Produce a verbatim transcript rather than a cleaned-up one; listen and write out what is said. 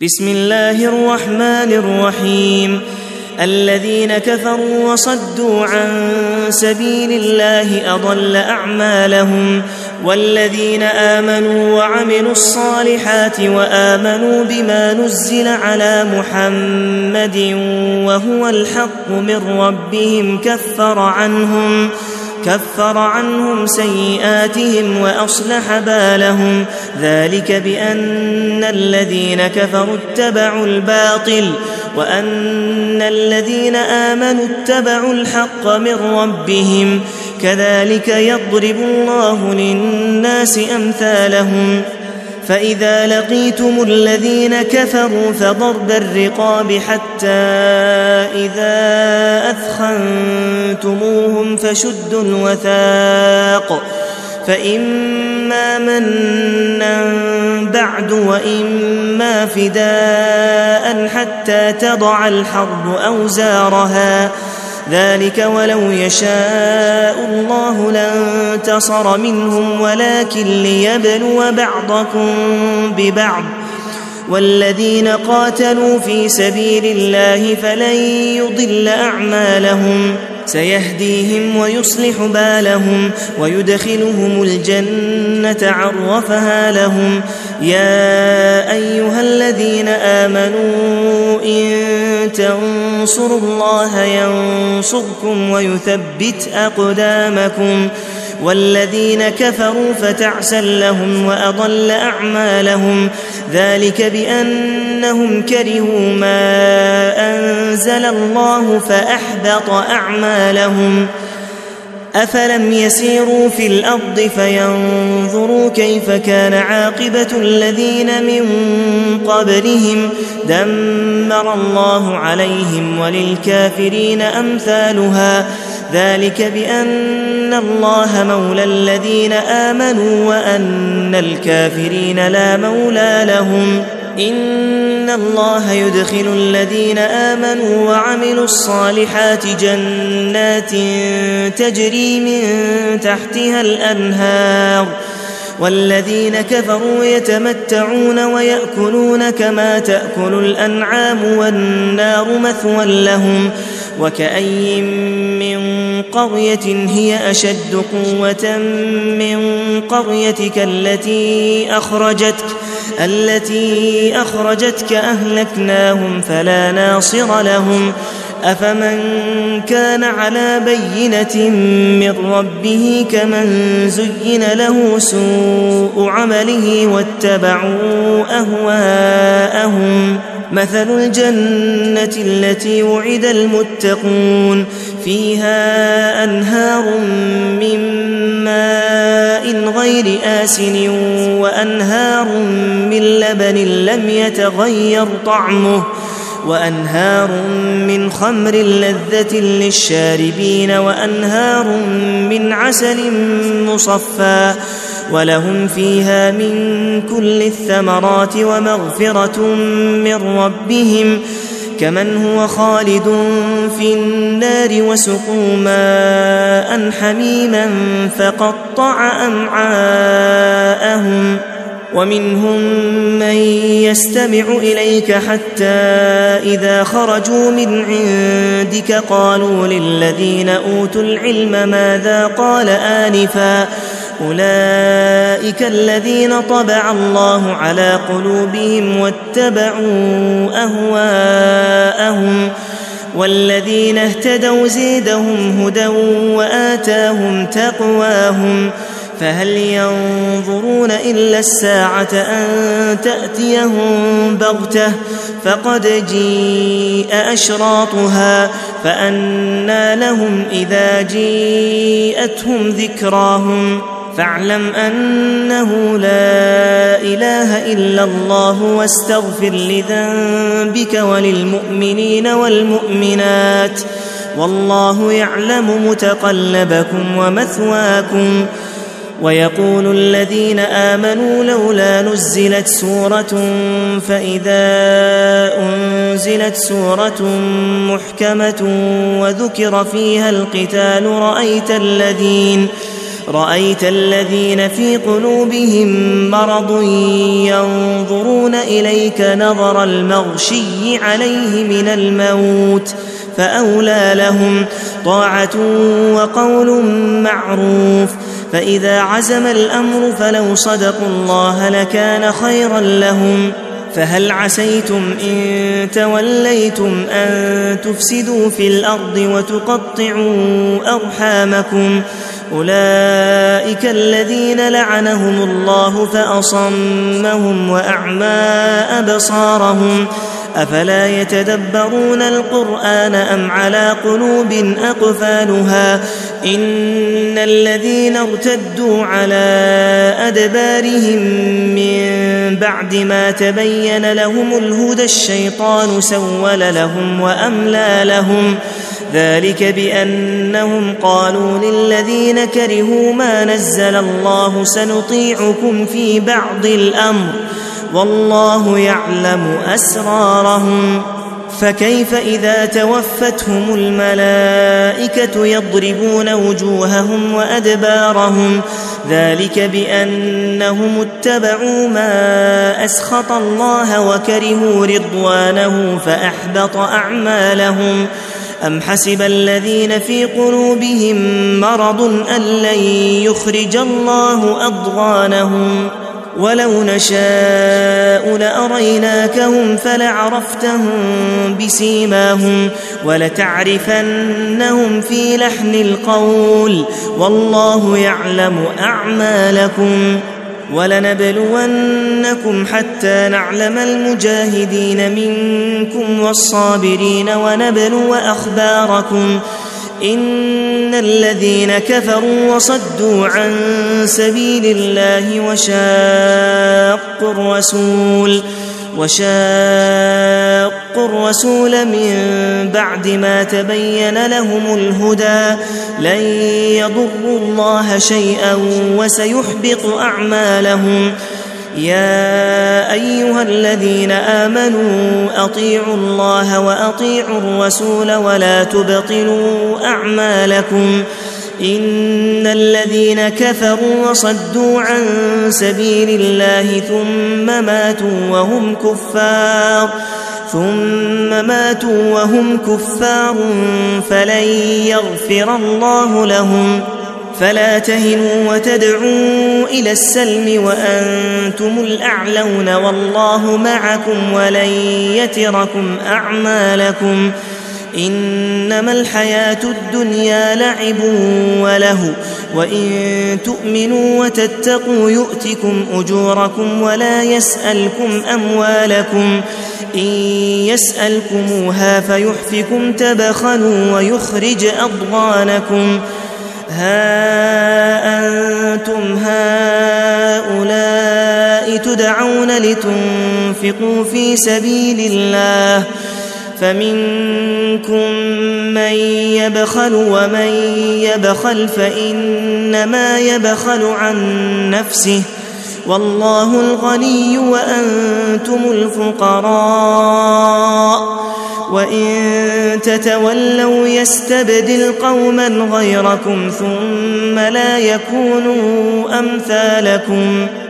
بسم الله الرحمن الرحيم. الذين كفروا وصدوا عن سبيل الله أضل أعمالهم، والذين آمنوا وعملوا الصالحات وآمنوا بما نزل على محمد وهو الحق من ربهم كفر عنهم كفر عنهم سيئاتهم وأصلح بالهم، ذلك بأن الذين كفروا اتبعوا الباطل وأن الذين آمنوا اتبعوا الحق من ربهم، كذلك يضرب الله للناس أمثالهم. فإذا لقيتم الذين كفروا فضرب الرقاب حتى إذا أثخنتموهم فشدوا الوثاق، فإما منا بعد وإما فداء حتى تضع الحرب أوزارها، ذلك ولو يشاء الله لانتصر منهم ولكن ليبلو بعضكم ببعض، والذين قاتلوا في سبيل الله فلن يضل أعمالهم، سيهديهم ويصلح بالهم ويدخلهم الجنة عرفها لهم. يا أيها الذين آمنوا إن تنصروا الله ينصركم ويثبت أقدامكم، والذين كفروا فتعسا لهم وأضل أعمالهم، ذلك بأنهم كرهوا ما أنزل الله فأحبط أعمالهم. أفلم يسيروا في الأرض فينظروا كيف كان عاقبة الذين من قبلهم، دمر الله عليهم وللكافرين أمثالها، ذلك بأن الله مولى الذين آمنوا وأن الكافرين لا مولى لهم. إن الله يدخل الذين آمنوا وعملوا الصالحات جنات تجري من تحتها الأنهار، والذين كفروا يتمتعون ويأكلون كما تأكل الأنعام والنار مثوى لهم. وكأي من قرية هي أشد قوة من قريتك التي أخرجتك التي أخرجتك أهلكناهم فلا ناصر لهم. أفمن كان على بينة من ربه كمن زين له سوء عمله واتبعوا أهواءهم. مثل الجنة التي وعد المتقون فيها أنهار من ماء غير آسن وأنهار من لبن لم يتغير طعمه وأنهار من خمر لذة للشاربين وأنهار من عسل مصفى، ولهم فيها من كل الثمرات ومغفرة من ربهم، كمن هو خالد في النار وسقوا ماء حميما فقطع أمعاءهم. ومنهم من يستمع إليك حتى إذا خرجوا من عندك قالوا للذين أوتوا العلم ماذا قال آنفا، أولئك الذين طبع الله على قلوبهم واتبعوا أهواءهم، والذين اهتدوا زيدهم هدى وآتاهم تقواهم. فهل ينظرون إلا الساعة أن تأتيهم بغتة فقد جيء أشراطها، فأنى لهم إذا جيءتهم ذكراهم. فاعلم أنه لا إله إلا الله واستغفر لذنبك وللمؤمنين والمؤمنات، والله يعلم متقلبكم ومثواكم. ويقول الذين آمنوا لولا نزلت سورة، فإذا أنزلت سورة محكمة وذكر فيها القتال رأيت الذين رأيت الذين في قلوبهم مرض ينظرون إليك نظر المغشي عليه من الموت فأولى لهم طاعة وقول معروف. فإذا عزم الأمر فلو صدقوا الله لكان خيرا لهم. فهل عسيتم إن توليتم أن تفسدوا في الأرض وتقطعوا أرحامكم؟ أولئك الذين لعنهم الله فأصمهم وأعمى أبصارهم أفلا يتدبرون القرآن أم على قلوب أقفالها؟ إن الذين ارتدوا على أدبارهم من بعد ما تبين لهم الهدى الشيطان سول لهم وأملى لهم ذلك بأنهم قالوا للذين كرهوا ما نزل الله سنطيعكم في بعض الأمر والله يعلم أسرارهم. فكيف إذا توفتهم الملائكة يضربون وجوههم وأدبارهم ذلك بأنهم اتبعوا ما أسخط الله وكرهوا رضوانه فأحبط أعمالهم. أم حسب الذين في قلوبهم مرض أن لن يخرج الله أضغانهم ولو نشاء لأريناكهم فلعرفتهم بسيماهم ولتعرفنهم في لحن القول والله يعلم أعمالكم. ولنبلونكم حتى نعلم المجاهدين منكم والصابرين ونبلو أخباركم. إن الذين كفروا وصدوا عن سبيل الله وشاقوا الرسول وشاقوا الرسول من بعد ما تبين لهم الهدى لن يضروا الله شيئا وسيحبط أعمالهم. يا أيها الذين آمنوا أطيعوا الله وأطيعوا الرسول ولا تبطلوا أعمالكم. إن الذين كفروا وصدوا عن سبيل الله ثم ماتوا وهم كفار ثم ماتوا وهم كفار فلن يغفر الله لهم. فلا تهنوا وتدعوا إلى السلم وأنتم الأعلون والله معكم ولن يتركم أعمالكم. إنما الحياة الدنيا لعب وله وإن تؤمنوا وتتقوا يؤتكم أجوركم ولا يسألكم أموالكم. إن يسألكموها فيحفكم تبخلوا ويخرج أضغانكم. ها أنتم هؤلاء تدعون لتنفقوا في سبيل الله فمنكم من يبخل ومن يبخل فإنما يبخل عن نفسه والله الغني وأنتم الفقراء وإن تتولوا يستبدل قوما غيركم ثم لا يكونوا أمثالكم.